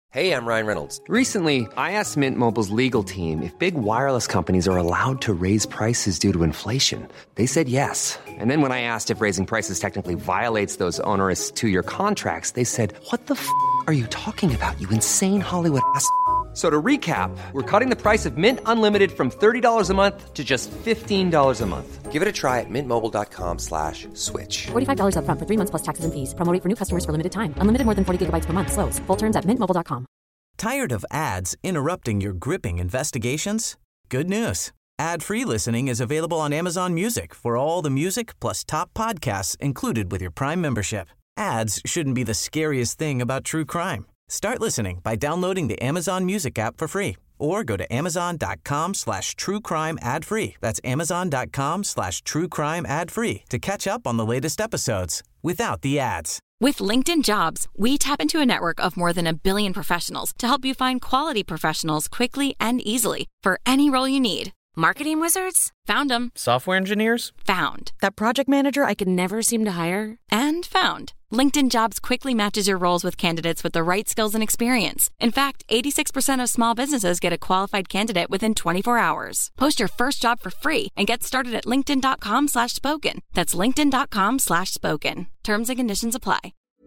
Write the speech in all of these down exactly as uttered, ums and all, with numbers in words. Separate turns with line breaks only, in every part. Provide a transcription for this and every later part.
Hey, I'm Ryan Reynolds.
Recently, I asked Mint Mobile's legal team if big wireless companies are allowed to raise prices due to inflation. They said yes. And then when I asked if raising prices technically violates those onerous two-year contracts, they said, "What the f*** are you talking about, you insane Hollywood ass?" So to recap, we're cutting the price of Mint Unlimited from thirty dollars a month to just fifteen dollars a month.
Give it a try at mintmobile.com slash switch.
forty-five dollars up front for three months plus taxes and fees. Promo rate for new customers for limited time. Unlimited more than forty gigabytes per month. Slows full terms at mint mobile dot com.
Tired of ads interrupting your gripping investigations? Good news. Ad-free listening is available on Amazon Music for all the music plus top podcasts included with your Prime membership. Ads shouldn't be the scariest thing about true crime. Start listening by downloading the Amazon Music app for free or go to amazon.com slash true crime ad free. That's amazon.com slash true crime ad free to catch up on the latest episodes without the ads.
With LinkedIn Jobs, we tap into a network of more than a billion professionals to help you find quality professionals quickly and easily for any role you need. Marketing wizards? Found them.
Software engineers?
Found. That project manager I could never seem to hire? And found. LinkedIn Jobs quickly matches your roles with candidates with the right skills and experience. In fact, eighty-six percent of small businesses get a qualified candidate within twenty-four hours. Post your first job for free and get started at linkedin.com slash spoken. That's linkedin.com slash spoken. Terms and conditions apply.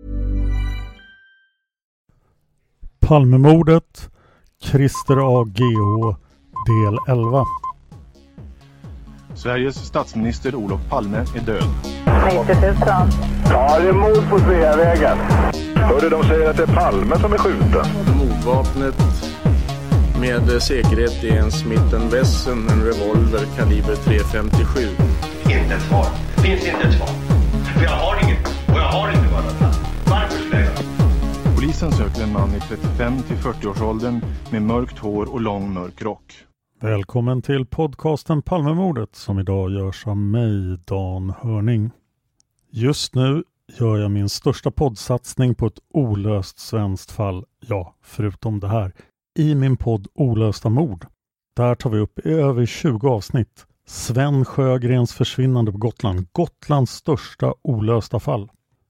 Palmemordet, Christer A G H, del elva.
Sveriges statsminister Olof Palme är död.
nittio tusen.
Ja, det är mord på Sveavägen. Hörde de säger att det är Palme som är skjuten.
Mordvapnet med säkerhet är en Smith and Wesson, en revolver kaliber tre femtiosju.
Inte ett svar. Finns inte ett svar. För jag har inget. Och jag har inte varit. Varför skulle jag?
Polisen söker en man i trettiofem till fyrtio-årsåldern med mörkt hår och lång mörk rock.
Välkommen till podcasten Palmemordet som idag görs av mig, Dan Hörning. Just nu gör jag min största poddsatsning på ett olöst svenskt fall, ja, förutom det här, i min podd Olösta mord. Där tar vi upp i över tjugo avsnitt Sven Sjögrens försvinnande på Gotland, Gotlands största olösta fall.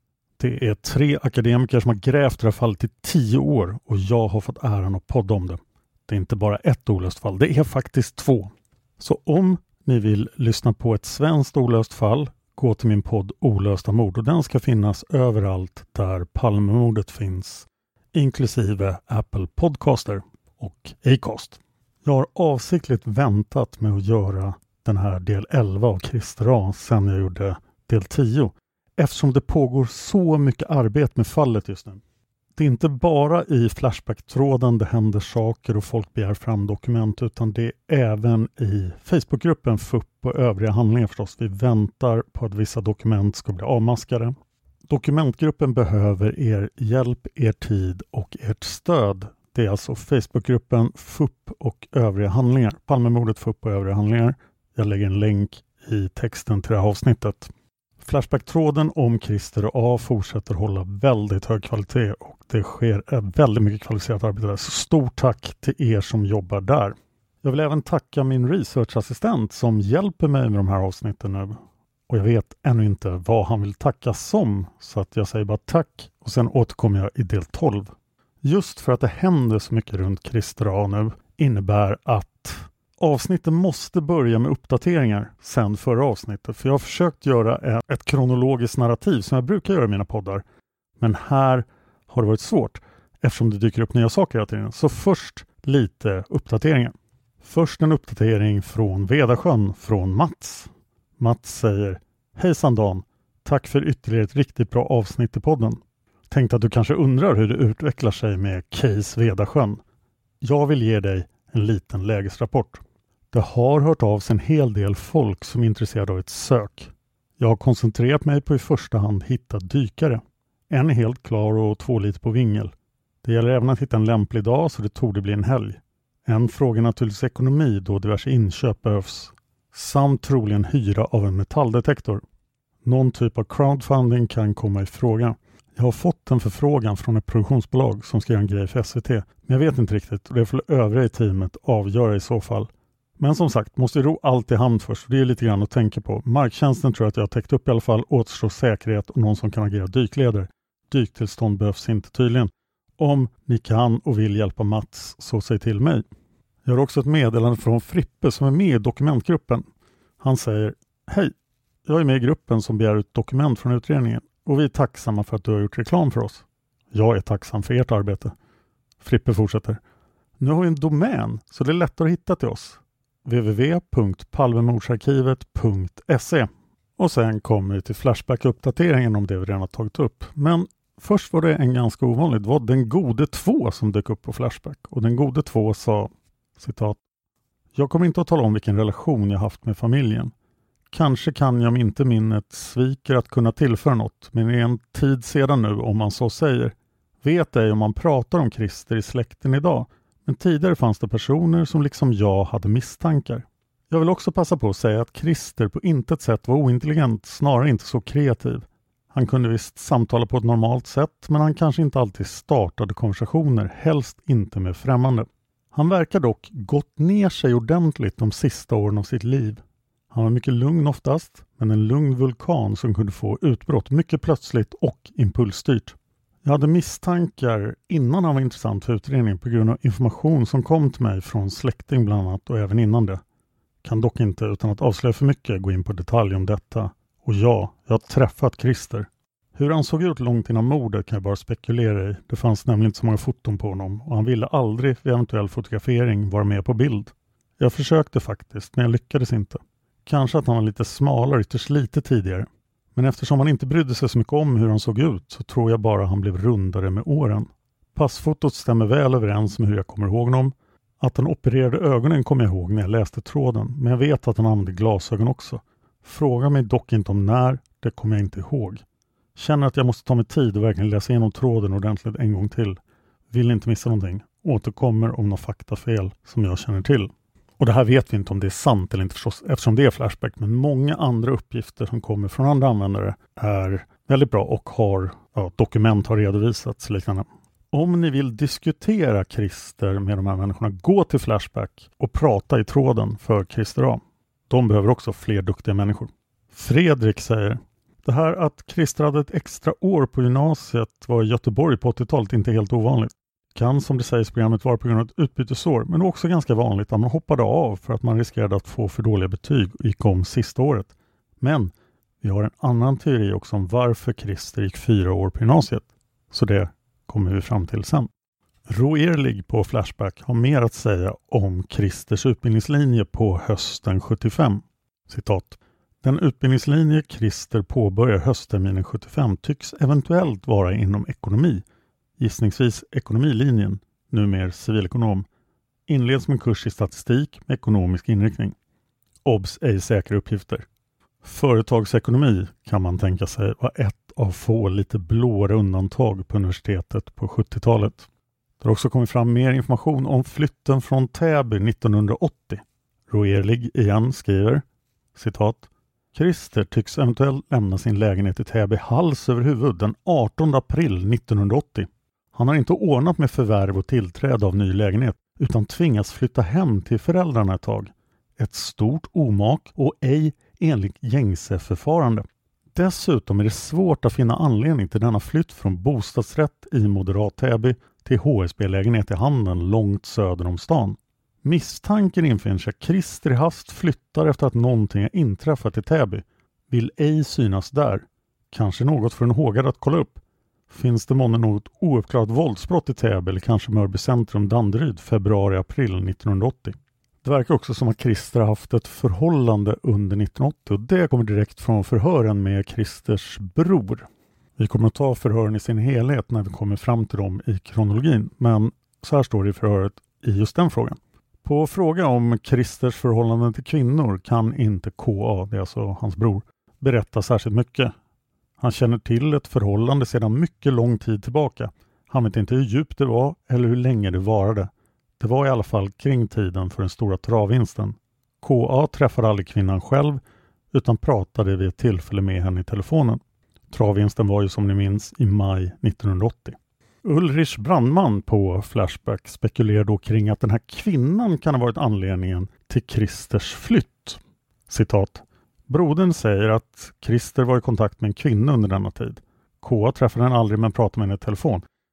Det är tre akademiker som har grävt det här fallet i tio år och jag har fått äran att podda om det. Det är inte bara ett olöst fall, det är faktiskt två. Så om ni vill lyssna på ett svenskt olöst fall, gå till min podd Olösta mord och den ska finnas överallt där Palmemordet finns, inklusive Apple Podcaster och Acast. Jag har avsiktligt väntat med att göra den här del elva av Christer A sen jag gjorde del tio, eftersom det pågår så mycket arbete med fallet just nu. Det är inte bara i Flashback-tråden det händer saker och folk begär fram dokument, utan det är även i Facebookgruppen F U P och övriga handlingar förstås. Vi väntar på att vissa dokument ska bli avmaskade. Dokumentgruppen behöver er hjälp, er tid och ert stöd. Det är alltså Facebookgruppen F U P och övriga handlingar. Palmemordet, F U P och övriga handlingar. Jag lägger en länk i texten till det här avsnittet. Flashback-tråden om Christer A fortsätter hålla väldigt hög kvalitet och det sker väldigt mycket kvalificerat arbete där. Så stort tack till er som jobbar där. Jag vill även tacka min researchassistent som hjälper mig med de här avsnitten nu. Och jag vet ännu inte vad han vill tacka som, så att jag säger bara tack och sen återkommer jag i del tolv. Just för att det händer så mycket runt Christer A nu innebär att avsnittet måste börja med uppdateringar sen förra avsnittet. För jag har försökt göra ett kronologiskt narrativ som jag brukar göra i mina poddar. Men här har det varit svårt eftersom det dyker upp nya saker hela tiden. Så först lite uppdateringar. Först en uppdatering från Vedasjön från Mats. Mats säger: Hejsan Dan, tack för ytterligare ett riktigt bra avsnitt i podden. Tänkte att du kanske undrar hur det utvecklar sig med Case Vedasjön. Jag vill ge dig en liten lägesrapport. Det har hört av sig en hel del folk som är intresserade av ett sök. Jag har koncentrerat mig på i första hand hitta dykare. En är helt klar och två lite på vingel. Det gäller även att hitta en lämplig dag så det torde bli en helg. En fråga är naturligtvis ekonomi då diverse inköp behövs. Samt troligen hyra av en metalldetektor. Någon typ av crowdfunding kan komma i fråga. Jag har fått en förfrågan från ett produktionsbolag som ska göra en grej för S V T. Men jag vet inte riktigt och det får övriga i teamet avgöra i så fall. Men som sagt, måste ro allt i hand först. Det är lite grann att tänka på. Marktjänsten tror jag att jag har täckt upp i alla fall. Återstår säkerhet och någon som kan agera dykledare. Dyktillstånd behövs inte tydligen. Om ni kan och vill hjälpa Mats, så säg till mig. Jag har också ett meddelande från Frippe som är med i dokumentgruppen. Han säger: Hej, jag är med i gruppen som begär ut dokument från utredningen och vi är tacksamma för att du har gjort reklam för oss. Jag är tacksam för ert arbete. Frippe fortsätter: Nu har vi en domän så det är lättare att hitta till oss. w w w punkt palmemordsarkivet punkt se. Och sen kommer vi till Flashback-uppdateringen om det vi redan har tagit upp. Men först var det en ganska ovanligt. Det var Den gode två som dök upp på Flashback. Och Den gode två sa, citat: Jag kommer inte att tala om vilken relation jag haft med familjen. Kanske kan jag om inte minnet sviker att kunna tillföra något. Men det är en tid sedan nu, om man så säger. Vet ej om man pratar om Christer i släkten idag. Men tidigare fanns det personer som liksom jag hade misstankar. Jag vill också passa på att säga att Christer på intet sätt var ointelligent, snarare inte så kreativ. Han kunde visst samtala på ett normalt sätt, men han kanske inte alltid startade konversationer, helst inte med främmande. Han verkar dock gått ner sig ordentligt de sista åren av sitt liv. Han var mycket lugn oftast, men en lugn vulkan som kunde få utbrott mycket plötsligt och impulsstyrt. Jag hade misstankar innan han var intressant för utredning på grund av information som kom till mig från släkting bland annat och även innan det. Kan dock inte utan att avslöja för mycket gå in på detalj om detta. Och ja, jag har träffat Christer. Hur han såg ut långt innan mordet kan jag bara spekulera i. Det fanns nämligen inte så många foton på honom och han ville aldrig vid eventuell fotografering vara med på bild. Jag försökte faktiskt, men jag lyckades inte. Kanske att han var lite smalare ytterst lite tidigare. Men eftersom han inte brydde sig så mycket om hur han såg ut så tror jag bara han blev rundare med åren. Passfotot stämmer väl överens med hur jag kommer ihåg honom. Att han opererade ögonen kommer jag ihåg när jag läste tråden, men jag vet att han använde glasögon också. Fråga mig dock inte om när, det kommer jag inte ihåg. Känner att jag måste ta mig tid och verkligen läsa igenom tråden ordentligt en gång till. Vill inte missa någonting. Återkommer om något faktafel som jag känner till. Och det här vet vi inte om det är sant eller inte förstås, eftersom det är Flashback, men många andra uppgifter som kommer från andra användare är väldigt bra och har, ja, dokument har redovisats liknande. Om ni vill diskutera Christer med de här människorna, gå till Flashback och prata i tråden för Christer A. De behöver också fler duktiga människor. Fredrik säger: Det här att Christer hade ett extra år på gymnasiet var i Göteborg på åttiotalet inte helt ovanligt. Kan som det sägs programmet vara på grund av ett utbytesår, men också ganska vanligt att man hoppade av för att man riskerade att få för dåliga betyg och gick om sista året. Men vi har en annan teori också om varför Christer gick fyra år på gymnasiet. Så det kommer vi fram till sen. Roerlig på Flashback har mer att säga om Christers utbildningslinje på hösten sjuttiofem. Citat: Den utbildningslinje Christer påbörjar höstterminen sjuttiofem tycks eventuellt vara inom ekonomi. Gissningsvis ekonomilinjen, numera civilekonom, inleds med en kurs i statistik med ekonomisk inriktning. Obs ej säkra uppgifter. Företagsekonomi kan man tänka sig var ett av få lite blåare undantag på universitetet på sjuttiotalet. Det har också kommit fram mer information om flytten från Täby nittonhundraåttio. Roerlig igen skriver, citat: Christer tycks eventuellt lämna sin lägenhet i Täby hals över huvud den artonde april nittonhundraåttio. Han har inte ordnat med förvärv och tillträde av ny lägenhet utan tvingas flytta hem till föräldrarna ett tag. Ett stort omak och ej enligt gängse förfarande. Dessutom är det svårt att finna anledning till denna flytt från bostadsrätt i moderat Täby till H S B-lägenhet i Handen långt söder om stan. Misstanken infinner sig att Christer i hast flyttar efter att någonting har inträffat i Täby. Vill ej synas där. Kanske något för en hågad att kolla upp. Finns det månne något ouppklarat våldsbrott i Täby eller kanske Mörby centrum Danderyd februari-april nittonhundraåttio? Det verkar också som att Christer har haft ett förhållande under nittonhundraåttio och det kommer direkt från förhören med Christers bror. Vi kommer att ta förhören i sin helhet när vi kommer fram till dem i kronologin, men så här står det i förhöret i just den frågan. På fråga om Christers förhållanden till kvinnor kan inte K A, det är alltså hans bror, berätta särskilt mycket. Han känner till ett förhållande sedan mycket lång tid tillbaka. Han vet inte hur djupt det var eller hur länge det varade. Det var i alla fall kring tiden för den stora travvinsten. K A träffade aldrig kvinnan själv utan pratade vid ett tillfälle med henne i telefonen. Travvinsten var ju som ni minns i maj nittonhundraåttio. Ulrich Brandman på Flashback spekulerar då kring att den här kvinnan kan ha varit anledningen till Christers flytt. Citat: Brodern säger att Christer var i kontakt med en kvinna under denna tid. K A träffade henne aldrig men pratade med henne i telefon.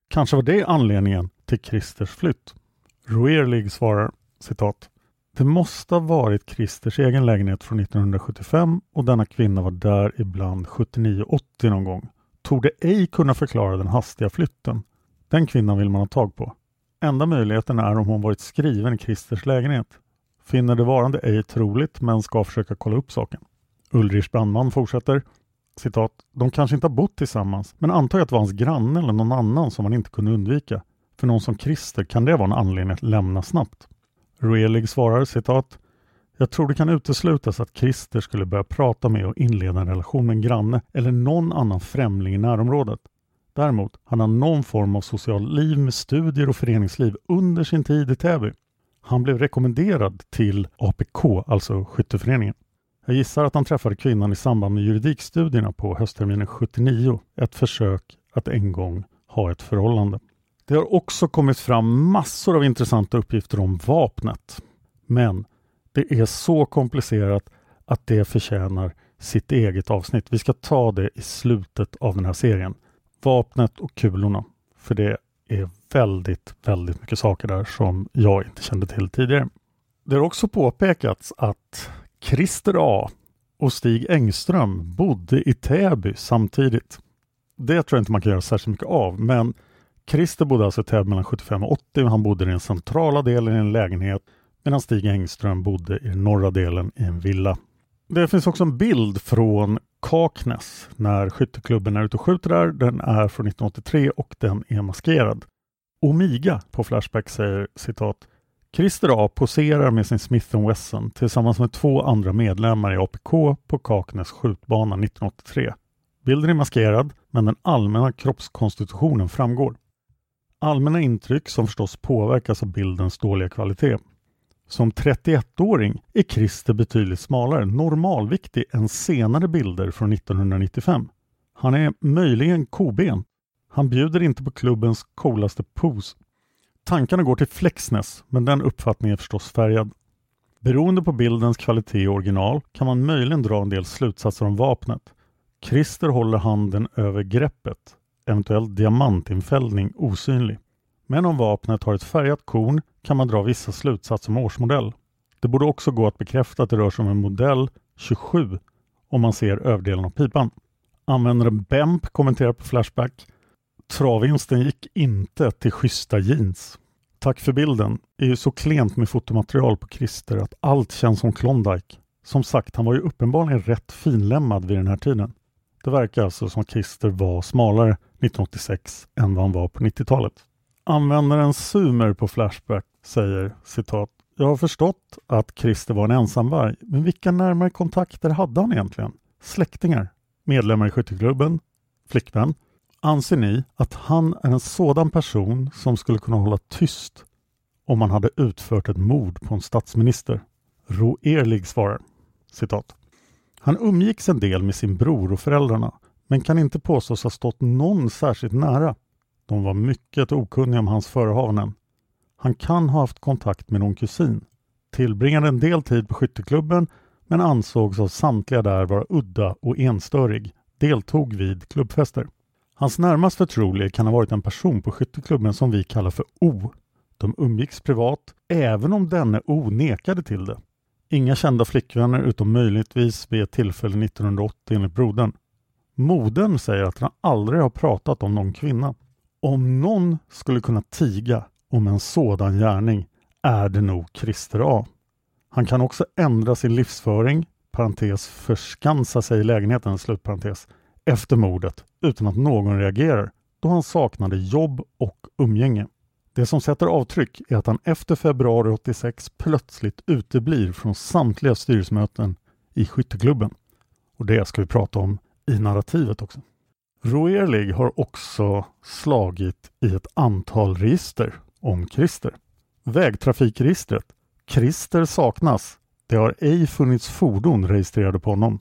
Kanske var det anledningen till Christers flytt. Roerlig svarar, citat: det måste ha varit Christers egen lägenhet från nittonhundrasjuttiofem och denna kvinna var där ibland sjuttionio åttio någon gång. Torde ej kunna förklara den hastiga flytten. Den kvinnan vill man ha tag på. Enda möjligheten är om hon varit skriven i Christers lägenhet. Finner det varande ej troligt men ska försöka kolla upp saken. Ulrich Brandman fortsätter, citat: de kanske inte har bott tillsammans men antar att det var hans granne eller någon annan som man inte kunde undvika. För någon som Christer kan det vara en anledning att lämna snabbt. Roelig svarar, citat: jag tror det kan uteslutas att Christer skulle börja prata med och inleda en relation med en granne eller någon annan främling i närområdet. Däremot hade han någon form av social liv med studier och föreningsliv under sin tid i Täby. Han blev rekommenderad till A P K, alltså skytteföreningen. Jag gissar att han träffade kvinnan i samband med juridikstudierna på höstterminen sjuttionio. Ett försök att en gång ha ett förhållande. Det har också kommit fram massor av intressanta uppgifter om vapnet. Men det är så komplicerat att det förtjänar sitt eget avsnitt. Vi ska ta det i slutet av den här serien. Vapnet och kulorna. För det är väldigt, väldigt mycket saker där som jag inte kände till tidigare. Det har också påpekats att Christer A. och Stig Engström bodde i Täby samtidigt. Det tror jag inte man kan göra särskilt mycket av, men Christer bodde alltså i Täby mellan sjuttiofem och åttio och han bodde i den centrala delen i en lägenhet medan Stig Engström bodde i den norra delen i en villa. Det finns också en bild från Kaknäs när skytteklubben är ute och skjuter där. Den är från nittonhundraåttiotre och den är maskerad. Omiga på Flashback säger, citat: Christer A. poserar med sin Smith and Wesson tillsammans med två andra medlemmar i A P K på Kaknäs skjutbana nittonhundraåttiotre. Bilden är maskerad men den allmänna kroppskonstitutionen framgår. Allmänna intryck som förstås påverkas av bildens dåliga kvalitet. Som trettioettåring är Christer betydligt smalare, normalviktig än senare bilder från nittonhundranittiofem. Han är möjligen koben. Han bjuder inte på klubbens coolaste pose. Tankarna går till Flexness, men den uppfattningen är förstås färgad. Beroende på bildens kvalitet och original kan man möjligen dra en del slutsatser om vapnet. Christer håller handen över greppet, eventuellt diamantinfällning osynlig. Men om vapnet har ett färgat korn kan man dra vissa slutsatser om årsmodell. Det borde också gå att bekräfta att det rör sig om en modell tjugosju om man ser överdelen av pipan. Användaren Bemp kommenterar på Flashback: Travvinsten gick inte till schyssta jeans. Tack för bilden. Det är ju så klent med fotomaterial på Christer att allt känns som Klondike. Som sagt, han var ju uppenbarligen rätt finlämmad vid den här tiden. Det verkar alltså som att Christer var smalare nittonhundraåttiosex än vad han var på nittiotalet. Användaren Sumer på Flashback säger, citat: jag har förstått att Christer var en ensamvarg, men vilka närmare kontakter hade han egentligen? Släktingar? Medlemmar i skytteklubben? Flickvän? Anser ni att han är en sådan person som skulle kunna hålla tyst om man hade utfört ett mord på en statsminister? Roerlig svarar, citat: han umgicks en del med sin bror och föräldrarna, men kan inte påstås ha stått någon särskilt nära. De var mycket okunniga om hans förehavanden. Han kan ha haft kontakt med någon kusin. Tillbringade en del tid på skytteklubben men ansågs av samtliga där vara udda och enstörig. Deltog vid klubbfester. Hans närmast förtroliga kan ha varit en person på skytteklubben som vi kallar för O. De umgicks privat även om denne O nekade till det. Inga kända flickvänner utom möjligtvis vid ett tillfälle nittonhundraåttio enligt brodern. Modern säger att han aldrig har pratat om någon kvinna. Om någon skulle kunna tiga om en sådan gärning är det nog Christer A. Han kan också ändra sin livsföring, parentes förskansa sig i lägenheten, slutparentes, efter mordet utan att någon reagerar, då han saknade jobb och umgänge. Det som sätter avtryck är att han efter februari åttiosex plötsligt uteblir från samtliga styrelsemöten i skytteklubben. Och det ska vi prata om i narrativet också. Roerlig har också slagit i ett antal register om Christer. Vägtrafikregistret. Christer saknas. Det har ej funnits fordon registrerade på honom.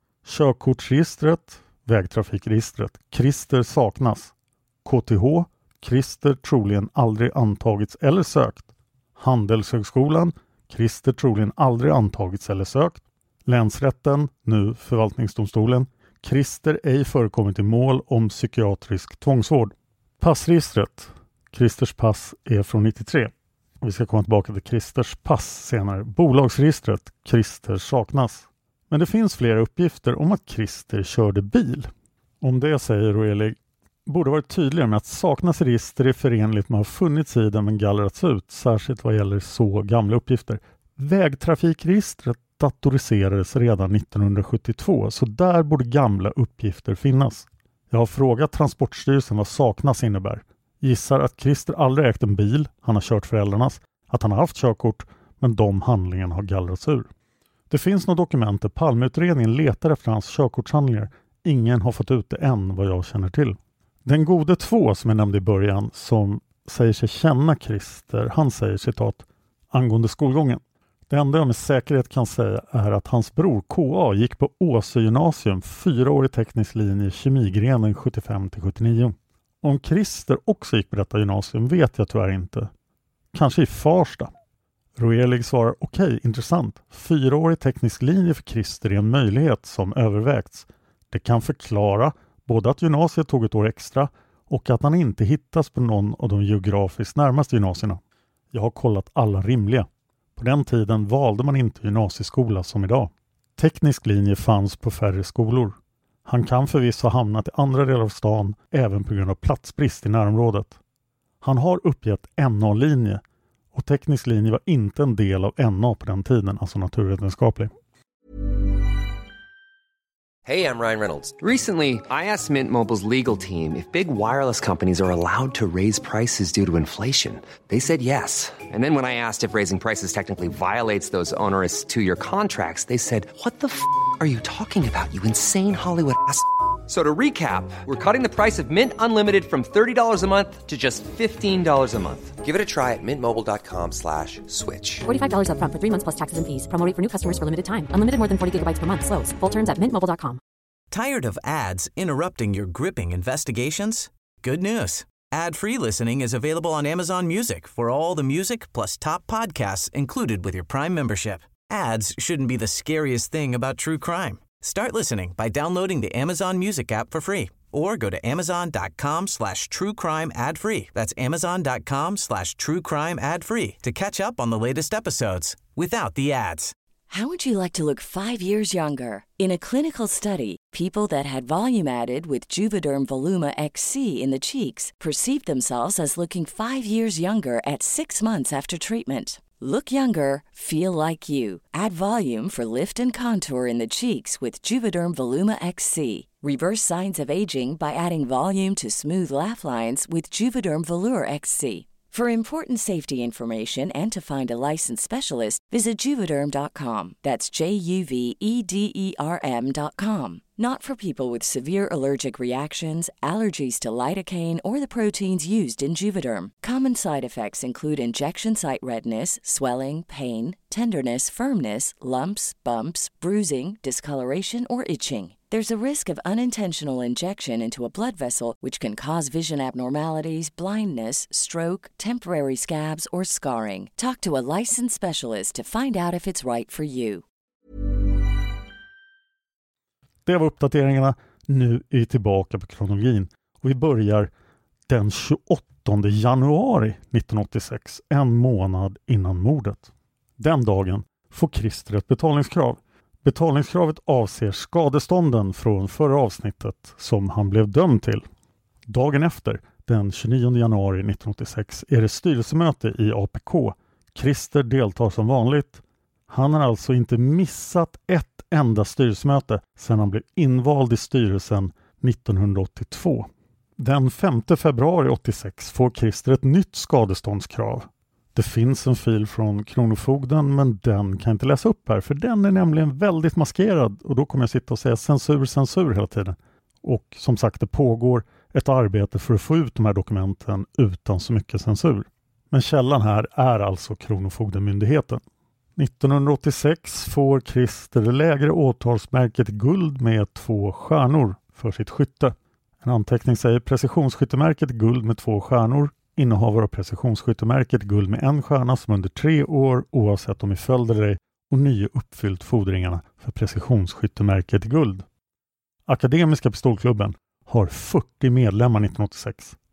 Körkortsregistret. Vägtrafikregistret. Christer saknas. K T H. Christer troligen aldrig antagits eller sökt. Handelshögskolan. Christer troligen aldrig antagits eller sökt. Länsrätten, nu förvaltningsdomstolen. Christer ej förekommit i mål om psykiatrisk tvångsvård. Passregistret. Christers pass är från nittiotre. Vi ska komma tillbaka till Christers pass senare. Bolagsregistret. Christer saknas. Men det finns flera uppgifter om att Christer körde bil. Om det säger Roelig borde varit tydligare med att saknas register är förenligt med att ha funnits i den men gallrats ut, särskilt vad gäller så gamla uppgifter. Vägtrafikregistret datoriserades redan nittonhundrasjuttiotvå, så där borde gamla uppgifter finnas. Jag har frågat Transportstyrelsen vad saknas innebär. Gissar att Christer aldrig ägt en bil, han har kört föräldrarnas, att han har haft körkort, men de handlingarna har gallrats ur. Det finns några dokument där Palmeutredningen letar efter hans körkortshandlingar. Ingen har fått ut det än vad jag känner till. Den gode två som jag nämnde i början som säger sig känna Christer, han säger citat angående skolgången. Det enda jag med säkerhet kan säga är att hans bror K A gick på Åsö gymnasium, fyraårig teknisk linje, kemigrenen sjuttiofem till sjuttionio. Om Christer också gick på detta gymnasium vet jag tyvärr inte. Kanske i Farsta. Roelig svarar okej, okay, intressant. Fyraårig teknisk linje för Christer är en möjlighet som övervägts. Det kan förklara både att gymnasiet tog ett år extra och att han inte hittas på någon av de geografiskt närmaste gymnasierna. Jag har kollat alla rimliga. På den tiden valde man inte gymnasieskola som idag. Teknisk linje fanns på färre skolor. Han kan förvisso ha hamnat i andra delar av stan även på grund av platsbrist i närområdet. Han har uppgett N A-linje och teknisk linje var inte en del av N A på den tiden, alltså naturvetenskaplig.
Hey, I'm Ryan Reynolds.
Recently, I asked Mint Mobile's legal team if big wireless companies are allowed to raise prices due to inflation. They said yes. And then when I asked if raising prices technically violates those onerous two-year contracts, they said, what the f*** are you talking about, you insane Hollywood ass f- So to recap, we're cutting the price of Mint Unlimited from thirty dollars a month to just fifteen dollars a month.
Give it a try at mintmobile.com slash switch.
forty-five dollars up front for three months plus taxes and fees. Promo rate for new customers for limited time. Unlimited more than forty gigabytes per month. Slows full terms at mint mobile dot com.
Tired of ads interrupting your gripping investigations? Good news. Ad-free listening is available on Amazon Music for all the music plus top podcasts included with your Prime membership. Ads shouldn't be the scariest thing about true crime. Start listening by downloading the Amazon Music app for free or go to amazon.com slash true crime ad free. That's amazon.com slash true crime ad free to catch up on the latest episodes without the ads.
How would you like to look five years younger? In a clinical study, people that had volume added with Juvederm Voluma X C in the cheeks perceived themselves as looking five years younger at six months after treatment. Look younger, feel like you. Add volume for lift and contour in the cheeks with Juvederm Voluma X C. Reverse signs of aging by adding volume to smooth laugh lines with Juvederm Volure X C. For important safety information and to find a licensed specialist, visit Juvederm dot com. That's J U V E D E R M dot com. Not for people with severe allergic reactions, allergies to lidocaine, or the proteins used in Juvederm. Common side effects include injection site redness, swelling, pain, tenderness, firmness, lumps, bumps, bruising, discoloration, or itching. There's a risk of unintentional injection into a blood vessel, which can cause vision abnormalities, blindness, stroke, temporary scabs, or scarring. Talk to a licensed specialist to find out if it's right for you.
Det var uppdateringarna. Nu är vi tillbaka på kronologin. Och vi börjar den tjugoåttonde januari nittonhundraåttiosex, en månad innan mordet. Den dagen får Christer ett betalningskrav. Betalningskravet avser skadestånden från förra avsnittet som han blev dömd till. Dagen efter, den tjugonionde januari nittonhundraåttiosex, är det styrelsemöte i A P K. Christer deltar som vanligt. Han har alltså inte missat ett enda styrelsemöte sedan han blev invald i styrelsen nittonhundraåttiotvå. Den femte februari åttiosex får Christer ett nytt skadeståndskrav. Det finns en fil från Kronofogden, men den kan jag inte läsa upp här för den är nämligen väldigt maskerad och då kommer jag sitta och säga censur, censur hela tiden. Och som sagt, det pågår ett arbete för att få ut de här dokumenten utan så mycket censur. Men källan här är alltså Kronofogdemyndigheten. nittonhundraåttiosex får Christer det lägre åtalsmärket guld med två stjärnor för sitt skytte. En anteckning säger precisionsskyttemärket guld med två stjärnor. Innehavare av precisionsskyttemärket guld med en stjärna som under tre år oavsett om i följd eller ej och nio uppfyllt fordringarna för precisionsskyttemärket guld. Akademiska pistolklubben har fyrtio medlemmar nittonhundraåttiosex.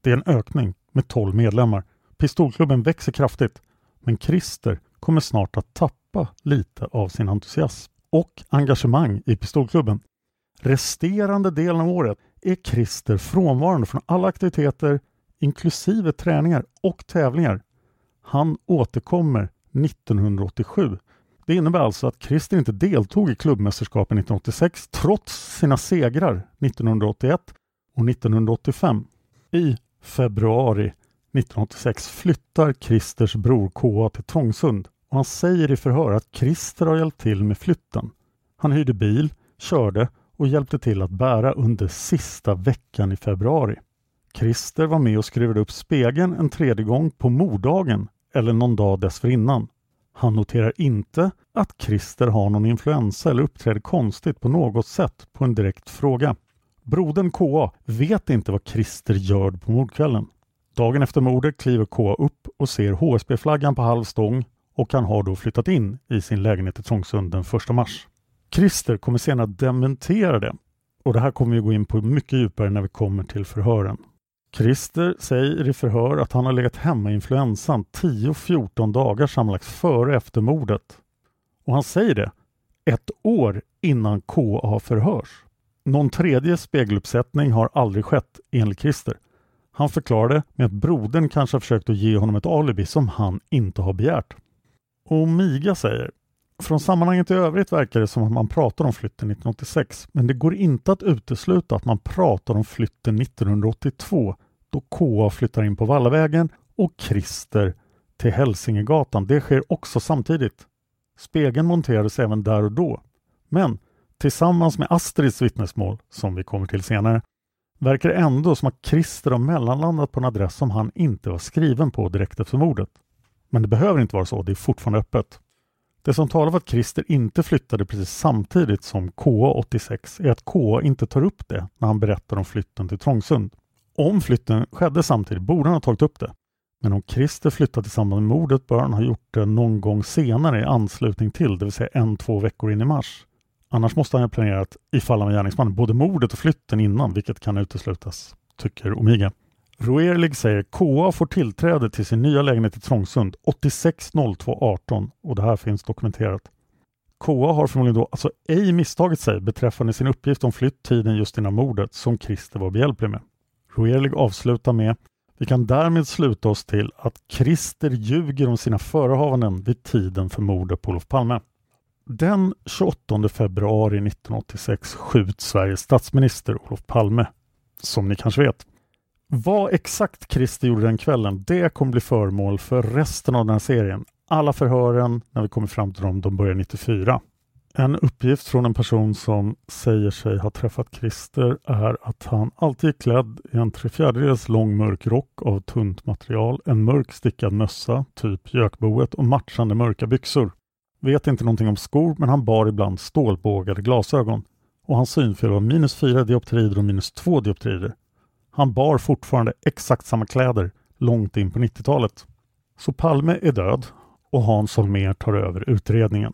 Det är en ökning med tolv medlemmar. Pistolklubben växer kraftigt, men Christer kommer snart att tappa lite av sin entusiasm och engagemang i pistolklubben. Resterande delen av året är Christer frånvarande från alla aktiviteter, inklusive träningar och tävlingar. Han återkommer nittonhundraåttiosju. Det innebär alltså att Christer inte deltog i klubbmästerskapen nittonhundraåttiosex trots sina segrar nittonhundraåttioett och nittonhundraåttiofem. I februari nittonhundraåttiosex flyttar Christers bror K A till Trångsund och han säger i förhör att Christer har hjälpt till med flytten. Han hyrde bil, körde och hjälpte till att bära under sista veckan i februari. Christer var med och skruvade upp spegeln en tredje gång på morddagen eller någon dag dessförinnan. Han noterar inte att Christer har någon influensa eller uppträder konstigt på något sätt på en direkt fråga. Brodern K A vet inte vad Christer gör på mordkvällen. Dagen efter mordet kliver K A upp och ser H S B-flaggan på halv stång och han har då flyttat in i sin lägenhet i Trångsund den första mars. Christer kommer senare att dementera det och det här kommer vi gå in på mycket djupare när vi kommer till förhören. Christer säger i förhör att han har legat hemma i influensan tio fjorton dagar sammanlagt före och efter mordet. Och han säger det ett år innan K A förhörs. Någon tredje spegeluppsättning har aldrig skett enligt Christer. Han förklarade med att brodern kanske har försökt att ge honom ett alibi som han inte har begärt. Och Miga säger: från sammanhanget i övrigt verkar det som att man pratar om flytten nittonhundraåttiosex, men det går inte att utesluta att man pratar om flytten nittonhundraåttiotvå då K A flyttar in på Vallavägen och Christer till Hälsingegatan. Det sker också samtidigt. Spegeln monterades även där och då. Men tillsammans med Astrids vittnesmål, som vi kommer till senare, verkar det ändå som att Christer har mellanlandat på en adress som han inte var skriven på direkt efter mordet. Men det behöver inte vara så, det är fortfarande öppet. Det som talar för att Christer inte flyttade precis samtidigt som K A åttiosex är att K A inte tar upp det när han berättar om flytten till Trångsund. Om flytten skedde samtidigt borde han ha tagit upp det. Men om Christer flyttat i samband med mordet bör han ha gjort det någon gång senare i anslutning till, det vill säga en, två veckor in i mars. Annars måste han ha planerat ifall han var gärningsman både mordet och flytten innan, vilket kan uteslutas, tycker Omega. Roerlig säger K A får tillträde till sin nya lägenhet i Trångsund åttiosex två arton och det här finns dokumenterat. K A har förmodligen då alltså ej misstagit sig beträffande sin uppgift om flytttiden just innan mordet som Christer var behjälplig med. Roerlig avslutar med: vi kan därmed sluta oss till att Christer ljuger om sina förehavanden vid tiden för mordet på Olof Palme. Den tjugoåttonde februari nittonhundraåttiosex skjuts Sveriges statsminister Olof Palme, som ni kanske vet. Vad exakt Christer gjorde den kvällen, det kommer bli föremål för resten av den här serien. Alla förhören när vi kommer fram till dem, de börjar nittiofyra. En uppgift från en person som säger sig ha träffat Christer är att han alltid är klädd i en trefjärdedels lång mörk rock av tunt material, en mörk stickad mössa, typ gökboet och matchande mörka byxor. Vet inte någonting om skor, men han bar ibland stålbågade glasögon. Och hans synfel var minus fyra dioptrider och minus två dioptrider. Han bar fortfarande exakt samma kläder långt in på nittiotalet. Så Palme är död och Hans Holmér tar över utredningen.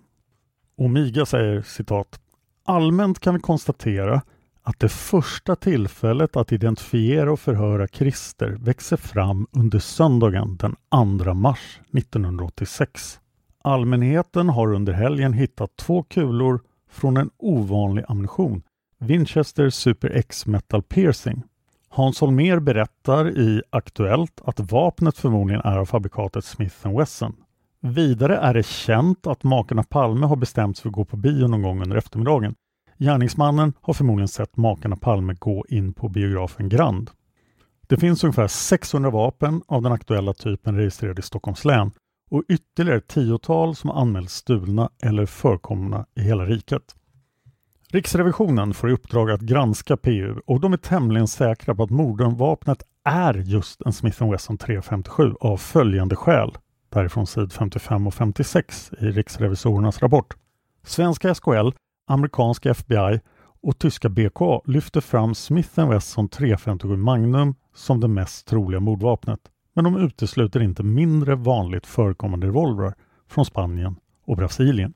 Omega säger, citat: allmänt kan vi konstatera att det första tillfället att identifiera och förhöra Christer växer fram under söndagen den andra mars nittonhundraåttiosex. Allmänheten har under helgen hittat två kulor från en ovanlig ammunition, Winchester Super X Metal Piercing. Hans Holmér berättar i Aktuellt att vapnet förmodligen är av fabrikatet Smith and Wesson. Vidare är det känt att makarna Palme har bestämt sig för att gå på bio någon gång under eftermiddagen. Gärningsmannen har förmodligen sett makarna Palme gå in på biografen Grand. Det finns ungefär sexhundra vapen av den aktuella typen registrerade i Stockholms län och ytterligare tiotal som anmälts stulna eller förekomna i hela riket. Riksrevisionen får i uppdrag att granska P U och de är tämligen säkra på att mordvapnet är just en Smith and Wesson tre femtiosju av följande skäl. Därifrån sid femtiofem och femtiosex i riksrevisorernas rapport. Svenska S K L, amerikanska F B I och tyska B K A lyfter fram Smith and Wesson tre femtiosju Magnum som det mest troliga mordvapnet. Men de utesluter inte mindre vanligt förekommande revolvrar från Spanien och Brasilien.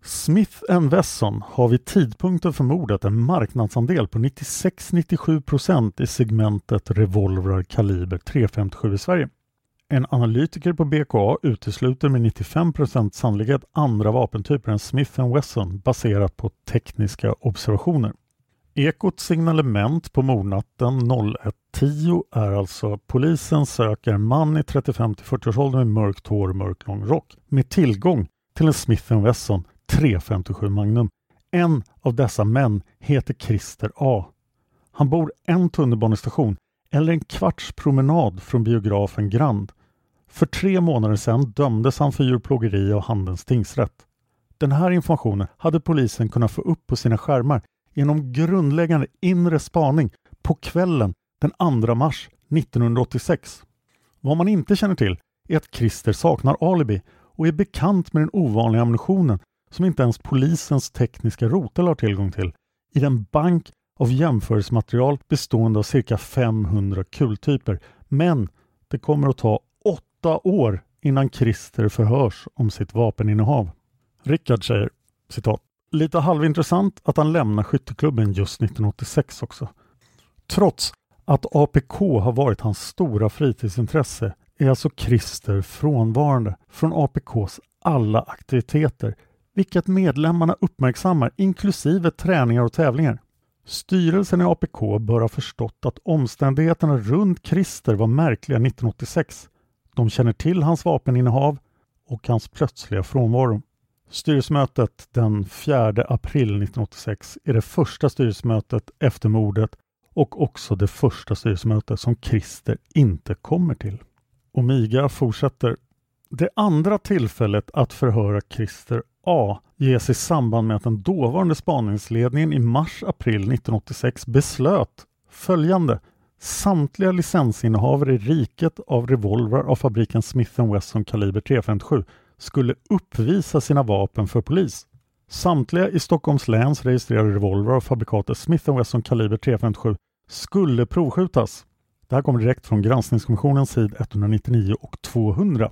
Smith and Wesson har vid tidpunkten för mordet en marknadsandel på nittiosex till nittiosju procent i segmentet revolvrar kaliber tre femtiosju i Sverige. En analytiker på B K A utesluter med nittiofem procent sannolikhet andra vapentyper än Smith and Wesson baserat på tekniska observationer. Ekots signalement på mordnatten ett tio är alltså: polisen söker en man i trettiofem till fyrtio-årsåldern med mörkt hår och mörklång rock med tillgång till en Smith and Wesson tre femtiosju Magnum. En av dessa män heter Christer A. Han bor en tunnelbanestation eller en kvarts promenad från biografen Grand. För tre månader sedan dömdes han för djurplågeri av Handens tingsrätt. Den här informationen hade polisen kunnat få upp på sina skärmar genom grundläggande inre spaning på kvällen den andra mars nittonhundraåttiosex. Vad man inte känner till är att Christer saknar alibi och är bekant med den ovanliga ammunitionen som inte ens polisens tekniska rotel har tillgång till i den bank av jämförelsematerial bestående av cirka femhundra kultyper. Men det kommer att ta åtta år innan Christer förhörs om sitt vapeninnehav. Rickard säger, citat, lite halvintressant att han lämnar skytteklubben just nittonhundraåttiosex också. Trots att A P K har varit hans stora fritidsintresse är alltså Christer frånvarande från A P K:s alla aktiviteter, vilket medlemmarna uppmärksammar inklusive träningar och tävlingar. Styrelsen i A P K bör ha förstått att omständigheterna runt Christer var märkliga nittonhundraåttiosex. De känner till hans vapeninnehav och hans plötsliga frånvaro. Styrelsemötet den fjärde april nittonhundraåttiosex är det första styrelsemötet efter mordet och också det första styrelsemötet som Christer inte kommer till. Omega fortsätter. Det andra tillfället att förhöra Christer A ges i samband med att den dåvarande spaningsledningen i mars-april nittonhundraåttiosex beslöt följande: samtliga licensinnehavare i riket av revolver av fabriken Smith and Wesson kaliber tre femtiosju skulle uppvisa sina vapen för polis. Samtliga i Stockholms läns registrerade revolver av fabrikatet Smith and Wesson kaliber tre femtiosju skulle provskjutas. Det här kommer direkt från granskningskommissionens sid etthundranittionio och tvåhundra.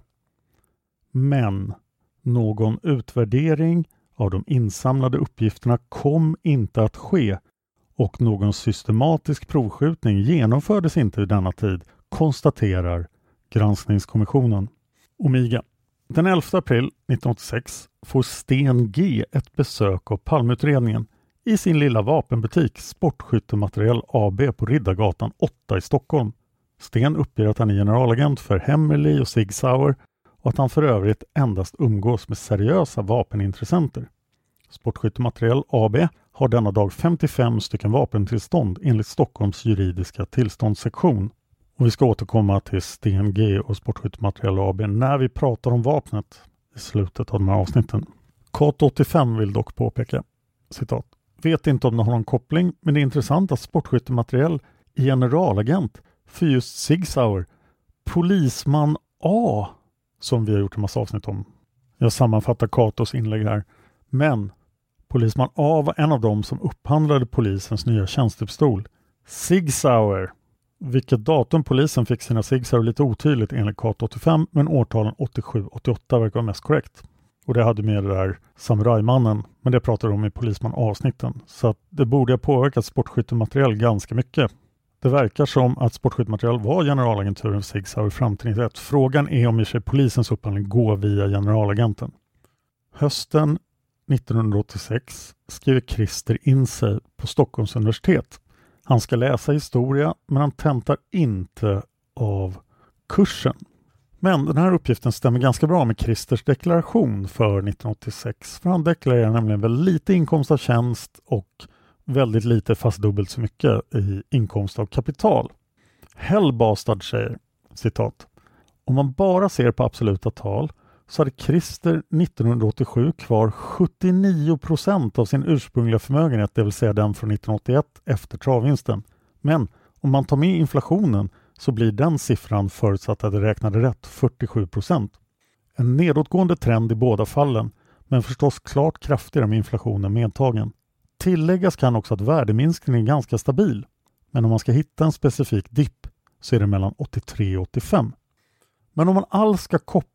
Men någon utvärdering av de insamlade uppgifterna kom inte att ske och någon systematisk provskjutning genomfördes inte i denna tid, konstaterar granskningskommissionen. Omega. Den elfte april nittonhundraåttiosex får Sten G ett besök av Palmeutredningen i sin lilla vapenbutik Sportskyttematerial A B på Riddargatan åtta i Stockholm. Sten uppger att han är generalagent för Hemmerly och Sig Sauer och att han för övrigt endast umgås med seriösa vapenintressenter. Sportskyttematerial A B har denna dag femtiofem stycken vapentillstånd enligt Stockholms juridiska tillståndssektion. Och vi ska återkomma till Sten G och Sportskyttematerial A B när vi pratar om vapnet i slutet av de här avsnitten. Kat åttiofem vill dock påpeka, citat, vet inte om det har någon koppling, men det är intressant att Sportskyttematerial är generalagent för just Sig Sauer, polisman A, som vi har gjort en massa avsnitt om. Jag sammanfattar Katos inlägg här. Men polisman A var en av dem som upphandlade polisens nya tjänstepistol, Sig Sauer. Vilket datum polisen fick sina Sig Sauer lite otydligt enligt Kat åttiofem, men årtalen åttiosju åttioåtta verkar vara mest korrekt. Och det hade med det där samurajmannen, men det pratar de om i polisman avsnitten. Så att det borde ha påverkat Sportskyttematerial ganska mycket. Det verkar som att Sportskyttematerial var generalagenturen för Sig Sauer fram till nittioett. Frågan är om i sig polisens upphandling går via generalagenten. Hösten nittonhundraåttiosex skriver Christer in sig på Stockholms universitet. Han ska läsa historia, men han tentar inte av kursen. Men den här uppgiften stämmer ganska bra med Christers deklaration för nittonhundraåttiosex. För han deklarerar nämligen väl lite inkomst av tjänst och väldigt lite, fast dubbelt så mycket, i inkomst av kapital. Hellbastard säger, citat, om man bara ser på absoluta tal så hade Christer nittonhundraåttiosju kvar sjuttionio procent av sin ursprungliga förmögenhet, det vill säga den från nittonhundraåttioett efter travvinsten. Men om man tar med inflationen så blir den siffran, förutsatt att det räknade rätt, fyrtiosju procent. En nedåtgående trend i båda fallen, men förstås klart kraftigare med inflationen medtagen. Tilläggas kan också att värdeminskningen är ganska stabil, men om man ska hitta en specifik dipp så är det mellan åttiotre och åttiofem. Men om man alls ska koppla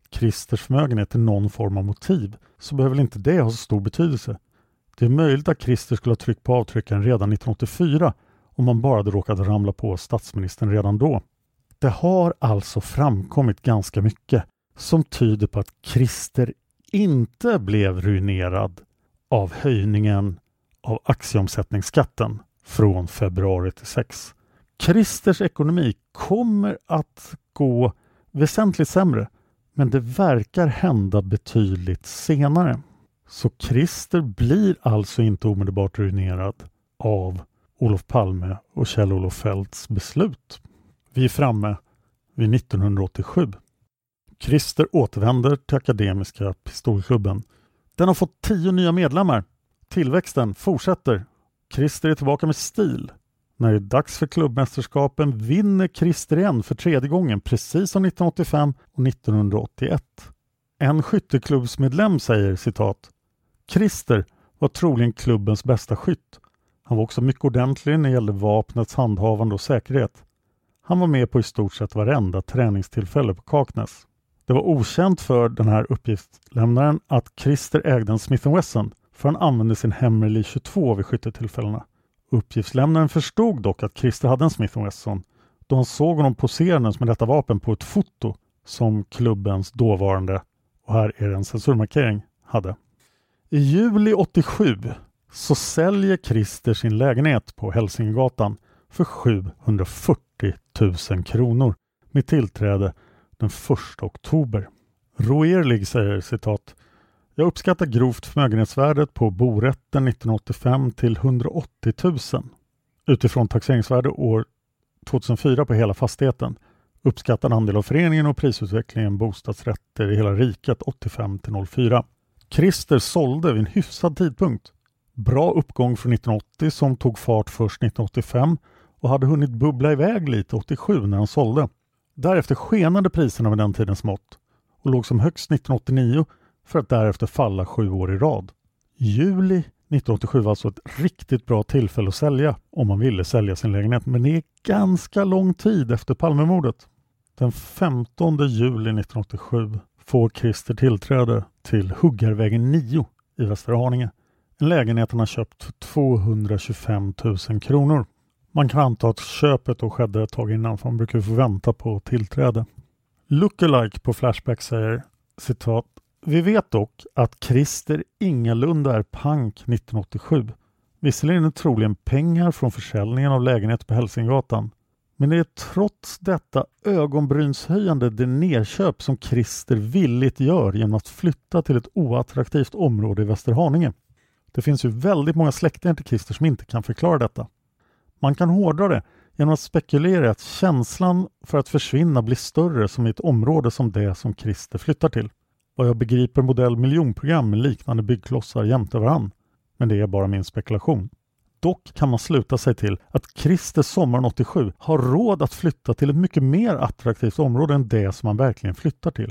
Christers förmögenhet är någon form av motiv så behöver inte det ha så stor betydelse. Det är möjligt att Christer skulle ha tryckt på avtryckaren redan nittonhundraåttiofyra om man bara hade råkat ramla på statsministern redan då. Det har alltså framkommit ganska mycket som tyder på att Christer inte blev ruinerad av höjningen av aktieomsättningsskatten från februari till sex. Christers ekonomi kommer att gå väsentligt sämre, men det verkar hända betydligt senare. Så Christer blir alltså inte omedelbart ruinerad av Olof Palme och Kjell-Olof Feldts beslut. Vi är framme vid nittonhundraåttiosju. Christer återvänder till Akademiska Pistolklubben. Den har fått tio nya medlemmar. Tillväxten fortsätter. Christer är tillbaka med stil. När det är dags för klubbmästerskapen vinner Christer igen för tredje gången, precis som nittonhundraåttiofem och nittonhundraåttioett. En skytteklubbsmedlem säger, citat, Christer var troligen klubbens bästa skytt. Han var också mycket ordentlig när det gällde vapnets handhavande och säkerhet. Han var med på i stort sett varenda träningstillfälle på Kaknäs. Det var okänt för den här uppgiftslämnaren att Christer ägde en Smith and Wesson, för han använde sin Hemmerly tjugotvå vid skyttetillfällena. Uppgiftslämnaren förstod dock att Christer hade en Smith and Wesson då han såg honom poserandes med detta vapen på ett foto som klubbens dåvarande, och här är det en censurmarkering, hade. I juli åttiosju så säljer Christer sin lägenhet på Hälsingegatan för sjuhundrafyrtio tusen kronor med tillträde den första oktober. Roerlig säger, citat, jag uppskattar grovt förmögenhetsvärdet på borätten nittonhundraåttiofem till hundraåttio tusen. Utifrån taxeringsvärde år tvåtusenfyra på hela fastigheten. Uppskattad andel av föreningen och prisutvecklingen bostadsrätter i hela riket åttiofem till noll fyra. Christer sålde vid en hyfsad tidpunkt. Bra uppgång från nittonhundraåttio som tog fart först nittonhundraåttiofem och hade hunnit bubbla iväg lite åttiosju när han sålde. Därefter skenade priserna med den tidens mått och låg som högst nittonhundraåttionio för att därefter falla sju år i rad. Juli nittonhundraåttiosju var alltså ett riktigt bra tillfälle att sälja om man ville sälja sin lägenhet, men det är ganska lång tid efter Palmemordet. Den femtonde juli nittonhundraåttiosju får Christer tillträde till Huggarvägen nio i Västerhaninge. En lägenhet han har köpt för tvåhundratjugofem tusen kronor. Man kan anta att köpet då skedde ett tag innan, för man brukar få vänta på tillträde. Lookalike på Flashback säger, citat, vi vet dock att Christer ingalunda är pank nittonhundraåttiosju. Visserligen är det troligen pengar från försäljningen av lägenhet på Hälsingegatan. Men det är trots detta ögonbrynshöjande det nedköp som Christer villigt gör genom att flytta till ett oattraktivt område i Västerhaninge. Det finns ju väldigt många släktingar till Christer som inte kan förklara detta. Man kan hårdra det genom att spekulera att känslan för att försvinna blir större som i ett område som det som Christer flyttar till. Vad jag begriper modell miljonprogram med liknande byggklossar jämte varann. Men det är bara min spekulation. Dock kan man sluta sig till att Christer sommaren åttiosju har råd att flytta till ett mycket mer attraktivt område än det som han verkligen flyttar till.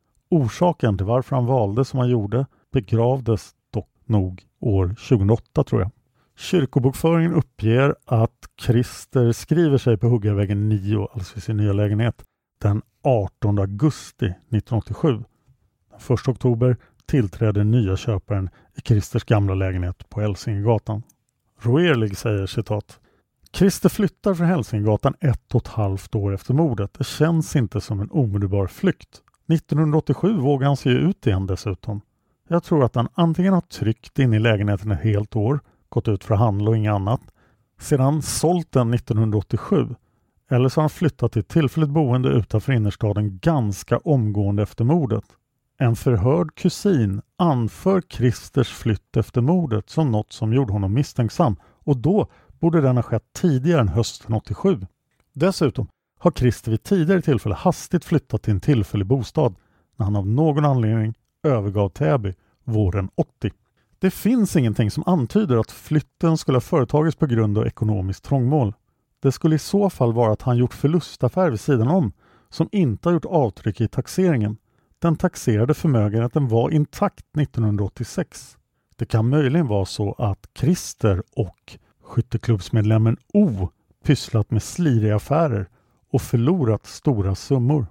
Orsaken till varför han valde som han gjorde begravdes dock nog år tjugohundraåtta tror jag. Kyrkobokföringen uppger att Christer skriver sig på Huggarvägen nio, alltså i sin nya lägenhet, den artonde augusti nittonhundraåttiosju. Den första oktober tillträder nya köparen i Christers gamla lägenhet på Hälsingegatan. Roerlig säger, citat, Christer flyttar från Hälsingegatan ett och ett halvt år efter mordet. Det känns inte som en omedelbar flykt. nittonhundraåttiosju vågar han sig ut igen dessutom. Jag tror att han antingen har tryckt in i lägenheten ett helt år, gått ut för att handla och inget annat, sedan sålt den nittonhundraåttiosju, eller så har han flyttat till ett tillfälligt boende utanför innerstaden ganska omgående efter mordet. En förhörd kusin anför Christers flytt efter mordet som något som gjorde honom misstänksam, och då borde den ha skett tidigare än hösten åttiosju. Dessutom har Christer vid tidigare tillfälle hastigt flyttat till en tillfällig bostad när han av någon anledning övergav Täby våren åttio. Det finns ingenting som antyder att flytten skulle ha företagits på grund av ekonomiskt trångmål. Det skulle i så fall vara att han gjort förlustaffär vid sidan om som inte har gjort avtryck i taxeringen. Den taxerade förmögenheten var intakt nittonhundraåttiosex. Det kan möjligen vara så att Christer och skytteklubbsmedlemmen O pysslat med sliriga affärer och förlorat stora summor.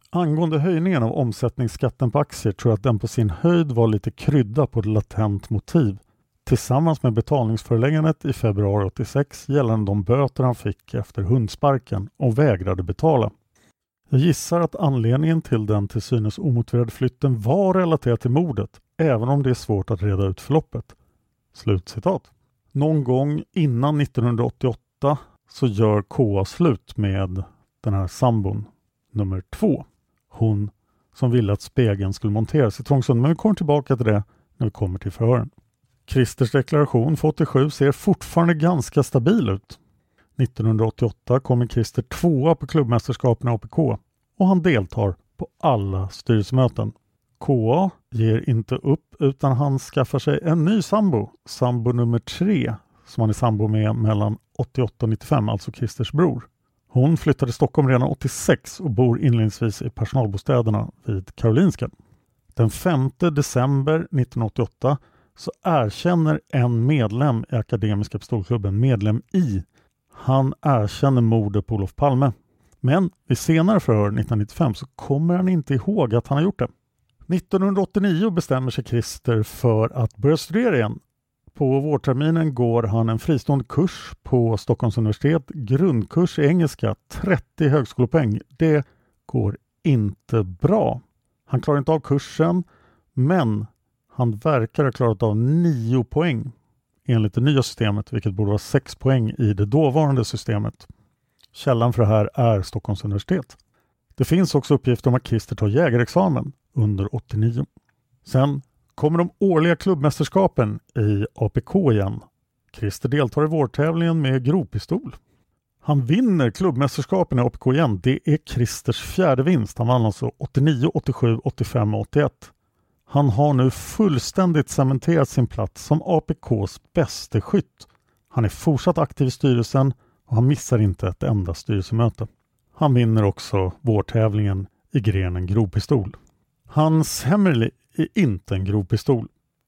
Angående höjningen av omsättningsskatten på aktier tror jag att den på sin höjd var lite krydda på ett latent motiv. Tillsammans med betalningsföreläggandet i februari åttiosex gällande de böter han fick efter hundsparken och vägrade betala. Jag gissar att anledningen till den till synes omotiverade flytten var relaterad till mordet, även om det är svårt att reda ut förloppet. Slutcitat. Någon gång innan nittonhundraåttioåtta så gör K A slut med den här sambon nummer två. Hon som ville att spegeln skulle monteras i Trångsund, men vi kommer tillbaka till det när vi kommer till förhören. Christers deklaration för åttiosju ser fortfarande ganska stabil ut. nittonhundraåttioåtta kommer Christer tvåa på klubbmästerskapen i A P K och han deltar på alla styrelsemöten. K A ger inte upp utan han skaffar sig en ny sambo, sambo nummer tre, som han är sambo med mellan åttioåtta och nittiofem, alltså Christers bror. Hon flyttade till Stockholm redan åttiosex och bor inledningsvis i personalbostäderna vid Karolinska. Den femte december nittonhundraåttioåtta så erkänner en medlem i Akademiska Pistolklubben, medlem I. Han erkänner mordet på Olof Palme. Men vid senare förhör nittonhundranittiofem så kommer han inte ihåg att han har gjort det. nittonhundraåttionio bestämmer sig Christer för att börja studera igen. På vårterminen går han en fristående kurs på Stockholms universitet, grundkurs i engelska, trettio högskolepoäng. Det går inte bra. Han klarar inte av kursen, men han verkar ha klarat av nio poäng enligt det nya systemet, vilket borde vara sex poäng i det dåvarande systemet. Källan för det här är Stockholms universitet. Det finns också uppgifter om att Christer tar jägarexamen under åttionio. Sen kommer de årliga klubbmästerskapen i A P K igen. Christer deltar i vårtävlingen med grovpistol. Han vinner klubbmästerskapen i A P K igen. Det är Christers fjärde vinst. Han vann alltså åttionio, åttiosju, åttiofem och åttioett. Han har nu fullständigt cementerat sin plats som A P K:s bäste skytt. Han är fortsatt aktiv i styrelsen och han missar inte ett enda styrelsemöte. Han vinner också vårtävlingen i grenen grovpistol. Hans Hemmerli är inte en grovpistol.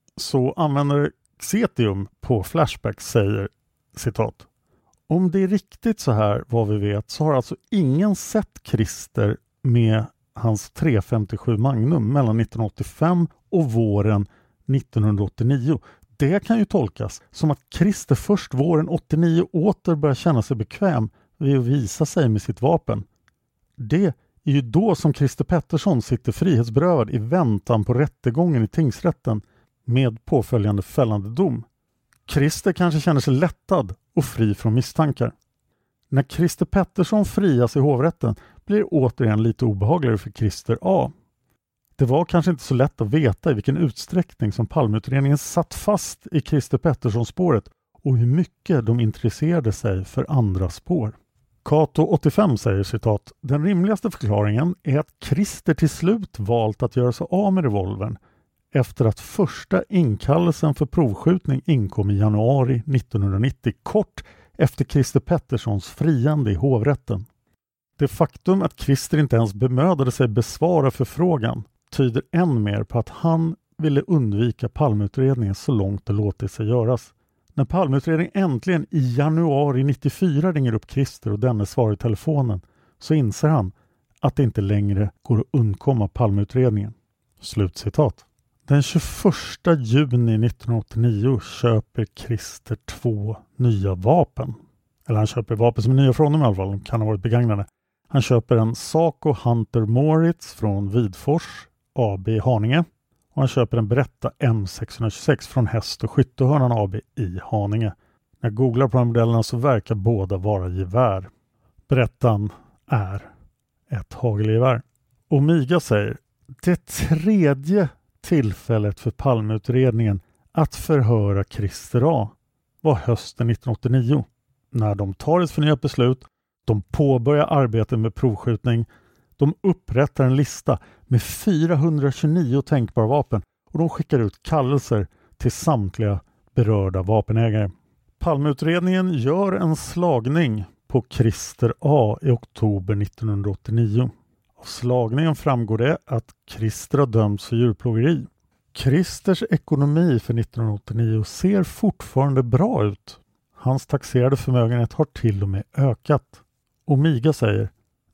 Så användare Xetium på Flashback säger, citat: om det är riktigt så här vad vi vet så har alltså ingen sett Christer med hans tre femtiosju Magnum mellan nittonhundraåttiofem och våren nittonhundraåttionio. Det kan ju tolkas som att Christer först våren åttionio åter börjar känna sig bekväm vid att visa sig med sitt vapen. Det är ju då som Christer Pettersson sitter frihetsberövad i väntan på rättegången i tingsrätten med påföljande fällande dom. Christer kanske känner sig lättad och fri från misstankar. När Christer Pettersson frias i hovrätten blir det återigen lite obehagligare för Christer A. Det var kanske inte så lätt att veta i vilken utsträckning som Palmeutredningen satt fast i Christer Pettersson-spåret och hur mycket de intresserade sig för andra spår. Kato åttiofem säger, citat: den rimligaste förklaringen är att Christer till slut valt att göra sig av med revolvern efter att första inkallelsen för provskjutning inkom i januari nittonhundranittio, kort efter Christer Petterssons friande i hovrätten. Det faktum att Christer inte ens bemödade sig besvara förfrågan tyder än mer på att han ville undvika Palmeutredningen så långt det låtit sig göras. När Palmeutredningen äntligen i januari nittiofyra ringer upp Christer och denne svarar i telefonen så inser han att det inte längre går att undkomma Palmeutredningen. Slutcitat. Den tjugoförsta juni nittonhundraåttionio köper Christer två nya vapen. Eller han köper vapen som är nya från honom i alla fall, de kan ha varit begagnade. Han köper en Saco Hunter Moritz från Vidfors A B i Haninge. Och han köper en Beretta M sexhundratjugosex från Häst- och Skyttehörnan A B i Haninge. När jag googlar på de modellerna så verkar båda vara gevär. Berättan är ett hagelgevär. Omiga säger: det tredje tillfället för Palmeutredningen att förhöra Christer A var hösten nittonhundraåttionio. När de tar ett förnyat beslut, de påbörjar arbetet med provskjutning, de upprättar en lista med fyrahundratjugonio tänkbara vapen och de skickar ut kallelser till samtliga berörda vapenägare. Palmeutredningen gör en slagning på Christer A i oktober nittonhundraåttionio. Av slagningen framgår det att Christer har dömts för djurplågeri. Christers ekonomi för nittonhundraåttionio ser fortfarande bra ut. Hans taxerade förmögenhet har till och med ökat. Omiga säger: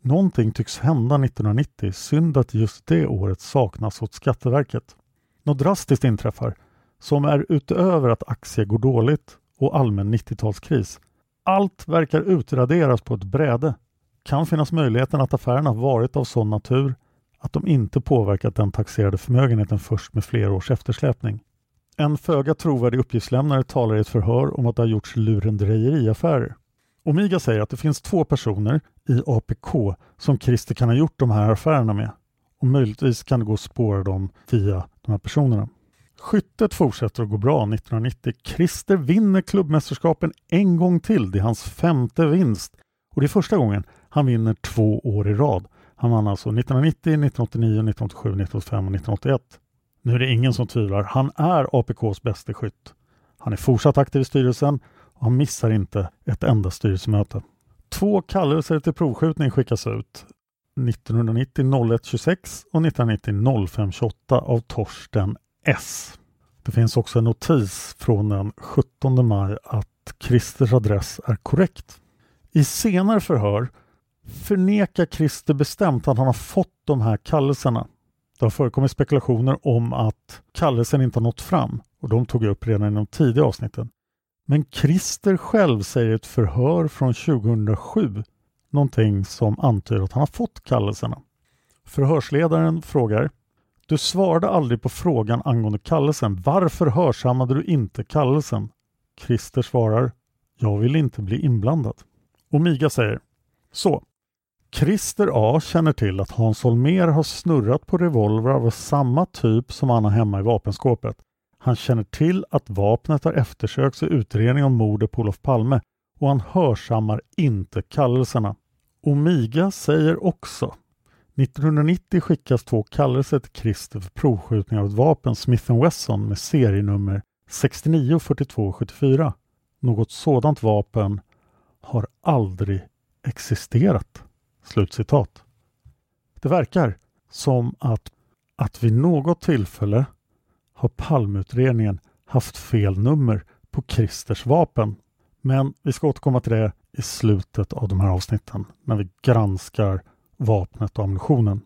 Någonting tycks hända nittonhundranittio, synd att just det året saknas åt Skatteverket. Något drastiskt inträffar som är utöver att aktier går dåligt och allmän nittiotalskris. Allt verkar utraderas på ett bräde. Kan finnas möjligheten att affärerna varit av sån natur att de inte påverkat den taxerade förmögenheten först med flera års eftersläpning. En föga trovärdig uppgiftslämnare talar i ett förhör om att det har gjorts lurendrejeriaffärer. Omiga säger att det finns två personer i A P K som Christer kan ha gjort de här affärerna med. Och möjligtvis kan det gå att spåra dem via de här personerna. Skyttet fortsätter att gå bra nittonhundranittio. Christer vinner klubbmästerskapen en gång till. Det är hans femte vinst. Och det är första gången han vinner två år i rad. Han vann alltså nittonhundranittio, nittonhundraåttionio, nittonhundraåttiosju, nittonhundraåttiofem och nittonhundraåttioett. Nu är det ingen som tvivlar. Han är A P K:s bästa skytt. Han är fortsatt aktiv i styrelsen och han missar inte ett enda styrelsemöte. Två kallelser till provskjutning skickas ut. nittonhundranittio noll ett tjugosex och nittonhundranittio noll fem tjugoåtta av Torsten S. Det finns också en notis från den sjuttonde maj att Christers adress är korrekt. I senare förhör förnekar Christer bestämt att han har fått de här kallelserna. Det har förekommit spekulationer om att kallelsen inte har nått fram och de tog jag upp redan i de tidiga avsnitten. Men Christer själv säger i ett förhör från tjugohundrasju någonting som antyder att han har fått kallelserna. Förhörsledaren frågar: du svarade aldrig på frågan angående kallelsen. Varför hörsammade du inte kallelsen? Christer svarar: jag vill inte bli inblandad. Omiga säger: så, Christer A känner till att Hans Holmér har snurrat på revolver av samma typ som han har hemma i vapenskåpet. Han känner till att vapnet har eftersökts i utredning om mordet på Olof Palme och han hörsammar inte kallelserna. Omiga säger också: nittonhundranittio skickas två kallelser till Christer för provskjutning av ett vapen Smith and Wesson med serienummer sextionio fyrtiotvå sjuttiofyra. Något sådant vapen har aldrig existerat. Slutcitat. Det verkar som att, att vid något tillfälle har Palmeutredningen haft fel nummer på Christers vapen. Men vi ska återkomma till det i slutet av de här avsnitten när vi granskar vapnet och ammunitionen.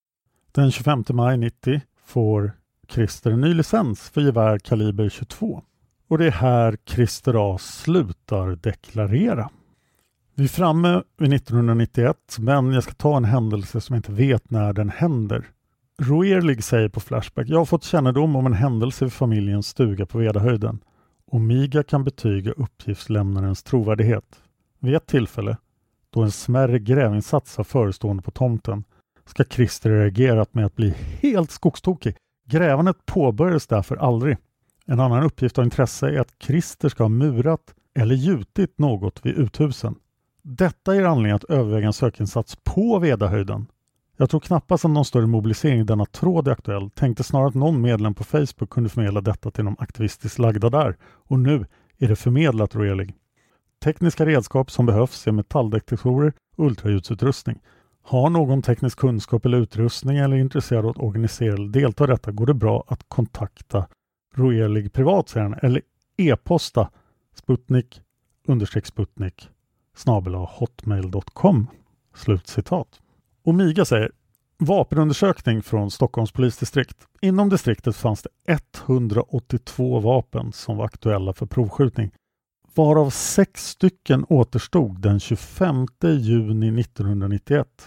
Den tjugofemte maj nittio får Christer en ny licens för gevär kaliber tjugotvå. Och det är här Christer A slutar deklarera. Vi är framme vid nittonhundranittioett, men jag ska ta en händelse som jag inte vet när den händer. Roerlig säger på Flashback: jag har fått kännedom om en händelse vid familjens stuga på Vedahöjden. Omiga kan betyga uppgiftslämnarens trovärdighet. Vid ett tillfälle, då en smärre grävinsats var förestående på tomten, ska Christer reagerat med att bli helt skogstokig. Grävandet påbörjades därför aldrig. En annan uppgift av intresse är att Christer ska ha murat eller gjutit något vid uthusen. Detta ger anledning att överväga en sökinsats på Vedahöjden. Jag tror knappast att någon större mobilisering i denna tråd är aktuell. Tänkte snarare att någon medlem på Facebook kunde förmedla detta till de aktivistiskt lagda där. Och nu är det förmedlat rolig. Tekniska redskap som behövs är metalldetektorer och ultraljudsutrustning. Har någon teknisk kunskap eller utrustning eller är intresserad av att organisera eller delta i detta går det bra att kontakta Roelig privat eller e-posta sputnik understreck sputnik snabel-a hotmail dot com. Slutcitat. Omiga säger: vapenundersökning från Stockholms polisdistrikt. Inom distriktet fanns det etthundraåttiotvå vapen som var aktuella för provskjutning, varav sex stycken återstod den tjugofemte juni nittonhundranittioett.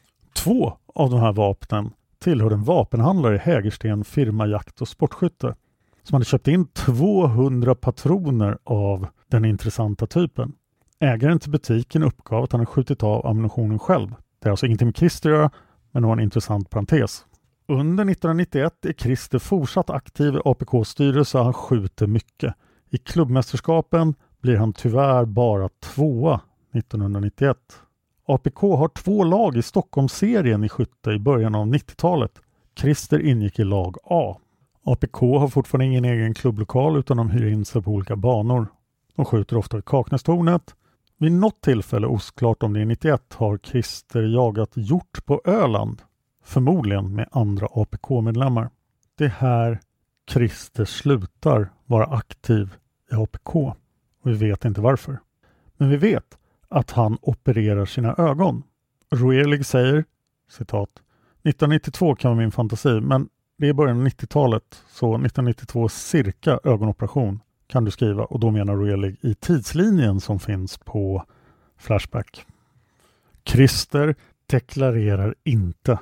Två av de här vapnen tillhörde en vapenhandlare i Hägersten, firma Jakt och Sportskytte, som hade köpt in tvåhundra patroner av den intressanta typen. Ägaren till butiken uppgav att han hade skjutit av ammunitionen själv. Det är alltså ingenting med Christer att göra, men det var en intressant parentes. Under nittonhundranittioett är Christer fortsatt aktiv i A P K:s styrelse och han skjuter mycket. I klubbmästerskapen blir han tyvärr bara tvåa nittonhundranittioett. A P K har två lag i Stockholmsserien i skytte i början av nittiotalet. Christer ingick i lag A. A P K har fortfarande ingen egen klubblokal utan de hyr in sig på olika banor. De skjuter ofta i Kaknästornet. Vid något tillfälle, osklart om det är nittioett, har Christer jagat hjort på Öland. Förmodligen med andra A P K-medlemmar. Det är här Christer slutar vara aktiv i A P K. Och vi vet inte varför. Men vi vet att han opererar sina ögon. Roelig säger, citat, nittonhundranittiotvå kan vara min fantasi, men det är början av nittiotalet, så nittonhundranittiotvå cirka ögonoperation kan du skriva, och då menar Roelig i tidslinjen som finns på Flashback. Christer deklarerar inte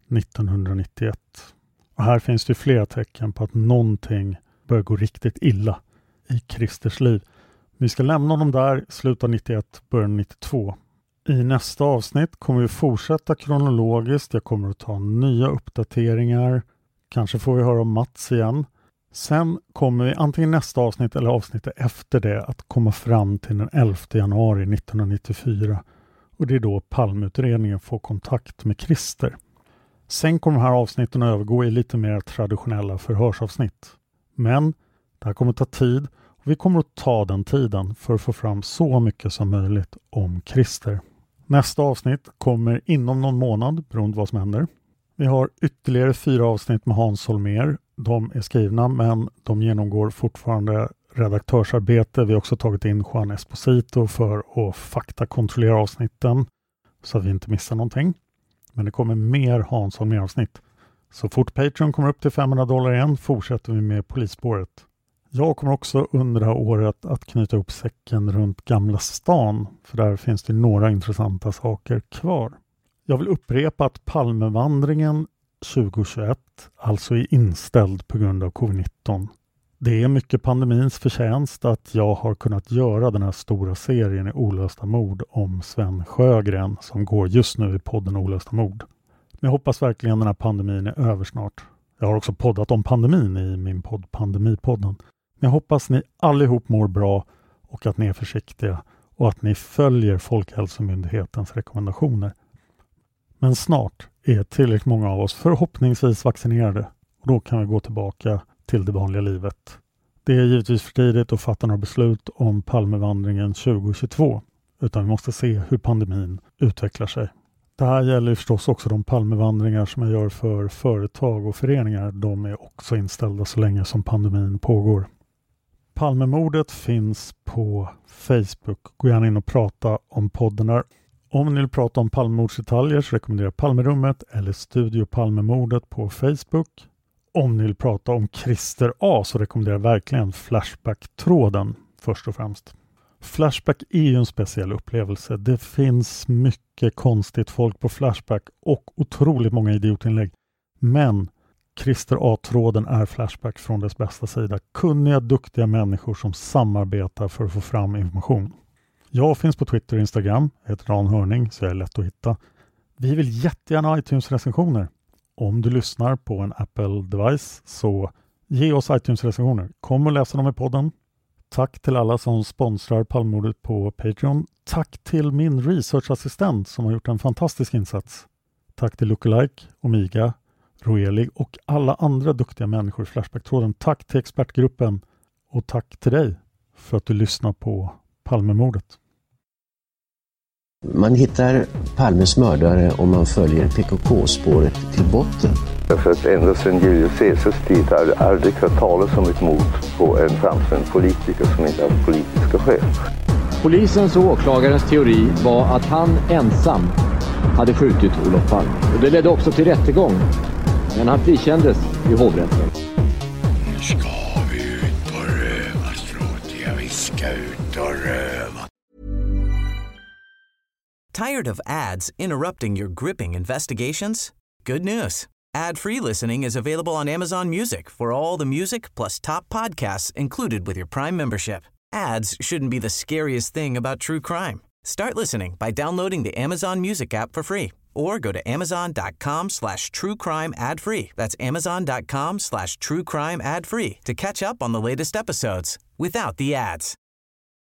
nittonhundranittioett. Och här finns det flera tecken på att någonting börjar gå riktigt illa i Christers liv. Vi ska lämna honom där, sluta nittioett, början nittiotvå. I nästa avsnitt kommer vi fortsätta kronologiskt. Jag kommer att ta nya uppdateringar. Kanske får vi höra om Mats igen. Sen kommer vi antingen nästa avsnitt eller avsnittet efter det att komma fram till den elfte januari nittonhundranittiofyra. Och det är då Palmeutredningen får kontakt med Christer. Sen kommer de här avsnitten att övergå i lite mer traditionella förhörsavsnitt. Men det här kommer att ta tid och vi kommer att ta den tiden för att få fram så mycket som möjligt om Christer. Nästa avsnitt kommer inom någon månad beroende på vad som händer. Vi har ytterligare fyra avsnitt med Hans Holmér. De är skrivna men de genomgår fortfarande redaktörsarbete. Vi har också tagit in Juan Esposito för att faktakontrollera avsnitten så att vi inte missar någonting. Men det kommer mer Hans Holmér-avsnitt. Så fort Patreon kommer upp till femhundra dollar igen fortsätter vi med polisspåret. Jag kommer också under det här året att knyta upp säcken runt Gamla stan, för där finns det några intressanta saker kvar. Jag vill upprepa att Palmevandringen tjugohundratjugoett alltså är inställd på grund av covid nitton. Det är mycket pandemins förtjänst att jag har kunnat göra den här stora serien i Olösta mord om Sven Sjögren som går just nu i podden Olösta mord. Men jag hoppas verkligen den här pandemin är över snart. Jag har också poddat om pandemin i min podd Pandemipodden. Men jag hoppas ni allihop mår bra och att ni är försiktiga och att ni följer Folkhälsomyndighetens rekommendationer. Men snart är tillräckligt många av oss förhoppningsvis vaccinerade och då kan vi gå tillbaka till det vanliga livet. Det är givetvis för tidigt att fatta några beslut om Palmevandringen tjugohundratjugotvå utan vi måste se hur pandemin utvecklar sig. Det här gäller förstås också de Palmevandringar som jag gör för företag och föreningar. De är också inställda så länge som pandemin pågår. Palmemordet finns på Facebook. Gå gärna in och prata om podden där. Om ni vill prata om Palmemordsdetaljer så rekommenderar jag Palmerummet eller Studio Palmemordet på Facebook. Om ni vill prata om Christer A så rekommenderar jag verkligen Flashback-tråden först och främst. Flashback är ju en speciell upplevelse. Det finns mycket konstigt folk på Flashback och otroligt många idiotinlägg. Men Christer A-tråden är Flashback från dess bästa sida. Kunniga, duktiga människor som samarbetar för att få fram information. Jag finns på Twitter och Instagram. Jag heter Dan Hörning så jag är lätt att hitta. Vi vill jättegärna ha iTunes-recensioner. Om du lyssnar på en Apple-device så ge oss iTunes-recensioner. Kom och läsa dem i podden. Tack till alla som sponsrar Palmemordet på Patreon. Tack till min researchassistent som har gjort en fantastisk insats. Tack till Lookalike, Omiga, Roelig och alla andra duktiga människor i Flashback-tråden. Tack till expertgruppen och tack till dig för att du lyssnar på Palmemordet.
Man hittar Palmes mördare om man följer P K K-spåret till botten.
För att ända sedan Julius Caesars tid har det aldrig hört talas om ett mord på en framstående politiker som inte har politiska skäl.
Polisens och åklagarens teori var att han ensam hade skjutit Olof Palme. Och det ledde också till rättegång. Men han frikändes i hovrätten.
Nu ska vi ut och röva, Stråtiga. Vi ska ut och röva.
Tired of ads interrupting your gripping investigations? Good news. Ad-free listening is available on Amazon Music for all the music plus top podcasts included with your Prime membership. Ads shouldn't be the scariest thing about true crime. Start listening by downloading the Amazon Music app for free or go to amazon.com slash true crime ad free. That's amazon.com slash true crime ad free to catch up on the latest episodes without the ads.